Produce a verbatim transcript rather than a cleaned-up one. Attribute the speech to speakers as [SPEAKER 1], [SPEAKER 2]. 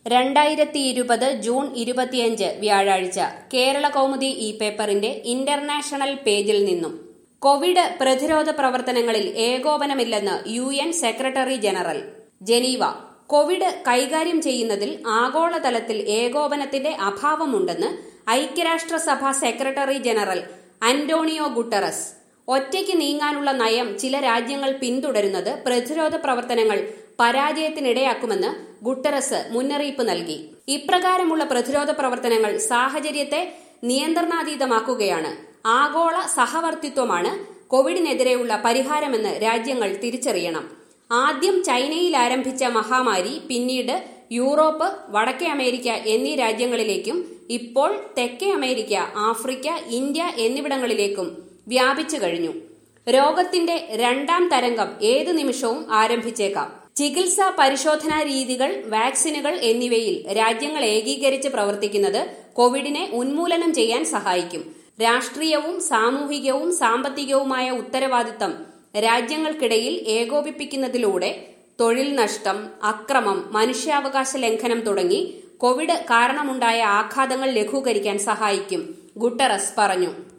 [SPEAKER 1] രണ്ടായിരത്തി ഇരുപത് ജൂൺ ഇരുപത്തിയഞ്ച് വ്യാഴാഴ്ച കേരള കൗമുദി ഈ പേപ്പറിന്റെ ഇന്റർനാഷണൽ പേജിൽ നിന്നും കോവിഡ് പ്രതിരോധ പ്രവർത്തനങ്ങളിൽ ഏകോപനമില്ലെന്ന് U N secretary general. Geneva. Covid കൈകാര്യം ചെയ്യുന്നതിൽ ആഗോളതലത്തിൽ ഏകോപനത്തിന്റെ അഭാവമുണ്ടെന്ന് ഐക്യരാഷ്ട്രസഭ സെക്രട്ടറി ജനറൽ അന്റോണിയോ ഗുട്ടറസ്. ഒറ്റയ്ക്ക് നീങ്ങാനുള്ള നയം ചില രാജ്യങ്ങൾ പിന്തുടരുന്നത് പ്രതിരോധ പ്രവർത്തനങ്ങൾ പരാജയത്തിനിടയാക്കുമെന്ന് ഗുട്ടറസ് മുന്നറിയിപ്പ് നൽകി. ഇപ്രകാരമുള്ള പ്രതിരോധ പ്രവർത്തനങ്ങൾ സാഹചര്യത്തെ നിയന്ത്രണാതീതമാക്കുകയാണ്. ആഗോള സഹവർത്തിത്വമാണ് കോവിഡിനെതിരെയുള്ള പരിഹാരമെന്ന് രാജ്യങ്ങൾ തിരിച്ചറിയണം. ആദ്യം ചൈനയിൽ ആരംഭിച്ച മഹാമാരി പിന്നീട് യൂറോപ്പ്, വടക്കേ അമേരിക്ക എന്നീ രാജ്യങ്ങളിലേക്കും ഇപ്പോൾ തെക്കേ അമേരിക്ക, ആഫ്രിക്ക, ഇന്ത്യ എന്നിവിടങ്ങളിലേക്കും വ്യാപിച്ചു കഴിഞ്ഞു. രോഗത്തിന്റെ രണ്ടാം തരംഗം ഏതു നിമിഷവും ആരംഭിച്ചേക്കാം. ചികിത്സാ പരിശോധനാ രീതികൾ, വാക്സിനുകൾ എന്നിവയിൽ രാജ്യങ്ങൾ ഏകീകരിച്ച് പ്രവർത്തിക്കുന്നത് കോവിഡിനെ ഉന്മൂലനം ചെയ്യാൻ സഹായിക്കും. രാഷ്ട്രീയവും സാമൂഹികവും സാമ്പത്തികവുമായ ഉത്തരവാദിത്തം രാജ്യങ്ങൾക്കിടയിൽ ഏകോപിപ്പിക്കുന്നതിലൂടെ തൊഴിൽ നഷ്ടം, അക്രമം, മനുഷ്യാവകാശ ലംഘനം തുടങ്ങി കോവിഡ് കാരണമുണ്ടായ ആഘാതങ്ങൾ ലഘൂകരിക്കാൻ സഹായിക്കും, ഗുട്ടറസ് പറഞ്ഞു.